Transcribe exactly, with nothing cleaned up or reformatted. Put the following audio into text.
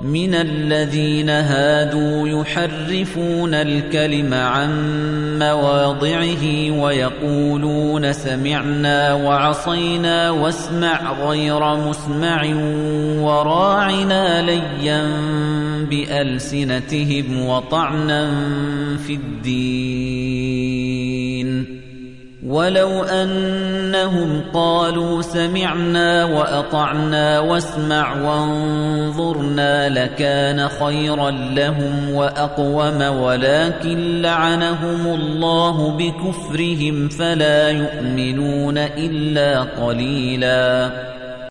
مِنَ الَّذِينَ هَادُوا يُحَرِّفُونَ الْكَلِمَ عَن مَّوَاضِعِهِ وَيَقُولُونَ سَمِعْنَا وَعَصَيْنَا وَاسْمَعْ غَيْرَ مُسْمَعٍ وَرَاعِنَا لَيًّا بِأَلْسِنَتِهِمْ وَطَعْنًا فِي الدِّينِ وَلَوْ أَنَّهُمْ قَالُوا سَمِعْنَا وَأَطَعْنَا وَاسْمَعْ وَانظُرْنَا لَكَانَ خَيْرًا لَّهُمْ وَأَقْوَمَ وَلَكِن لَّعَنَهُمُ اللَّهُ بِكُفْرِهِمْ فَلَا يُؤْمِنُونَ إِلَّا قَلِيلًا